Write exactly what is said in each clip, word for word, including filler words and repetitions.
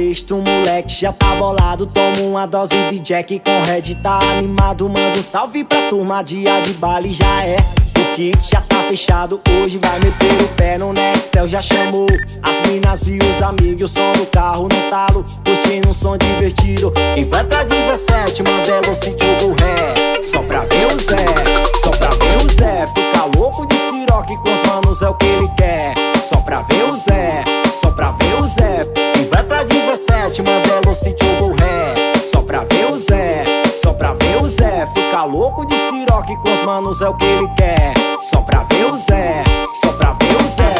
sexta, o moleque já tá bolado. Toma uma dose de Jack com Red, tá animado. Manda um salve pra turma, dia de baile já é. O kit já tá fechado, hoje vai meter o pé no Nextel. Já chamou as minas e os amigos, o som do carro no talo, curtindo um som divertido. E vai pra dezessete, Mandela o sítio do ré. Só pra ver o Zé, só pra ver o Zé. Fica louco de siroque com os manos, é o que ele quer. Só pra ver o Zé, só pra ver o Zé. E vai pra dezessete, Mandela o sítio do ré. Só pra ver o Zé, só pra ver o Zé. Fica louco de siroque com os manos, é o que ele quer. Só pra ver o Zé, só pra ver o Zé.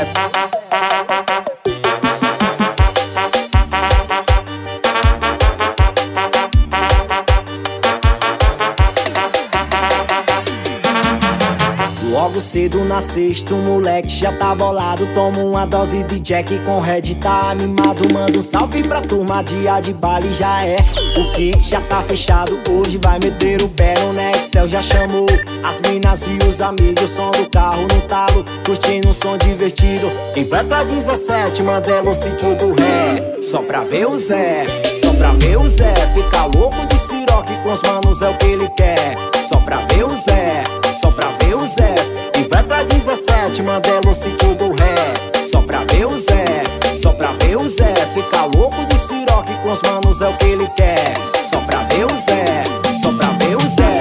Logo cedo na sexta, o moleque já tá bolado. Toma uma dose de Jack com Red, tá animado. Manda um salve pra turma, dia de baile já é. O kit já tá fechado, hoje vai meter o pé no Nextel. Já chamou as minas e os amigos, o som do carro no talo, curtindo um som divertido. E vai pra dezessete, Mandela o sítio do ré. Só pra ver o Zé, só pra ver o Zé. Fica louco de siroque com os manos, é o que ele quer. Só pra ver o Zé, só pra ver o Zé. E vai pra dezessete, Mandela o sítio do ré. Só pra ver o Zé, só pra ver o Zé. Fica louco de siroque com os manos, é o que ele quer. Só pra ver o Zé, só pra ver o Zé.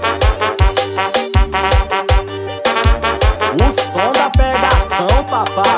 O som da pegação, papai.